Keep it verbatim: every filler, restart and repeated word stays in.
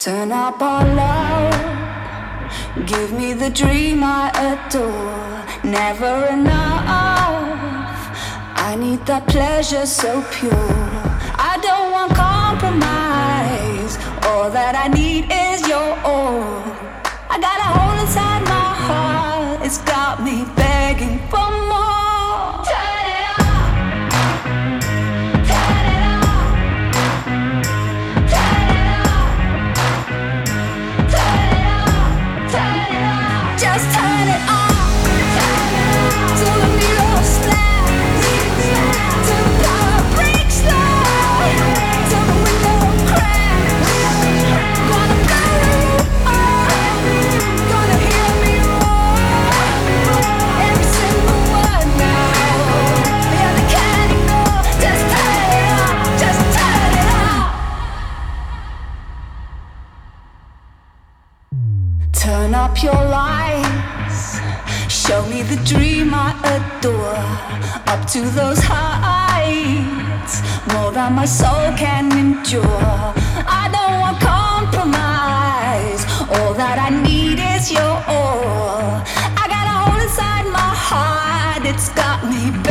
Turn up our love, give me the dream I adore. Never enough, I need that pleasure so pure. I don't want compromise, all that I need is your all. I got a hole inside my heart, it's got me begging for more. Turn it up, turn it up, turn it up, turn it up, turn it up. Just turn it up, turn it up, till the needle snaps, till the power breaks through, till the window cracks. Gonna burn you up, gonna hear me roar, every single word now. Yeah, they can't ignore. Just turn it up, just turn it up. Turn up your lights, show me the dream I adore. Up to those heights, more than my soul can endure. I don't want compromise, all that I need is your all. I got a hole inside my heart, it's got me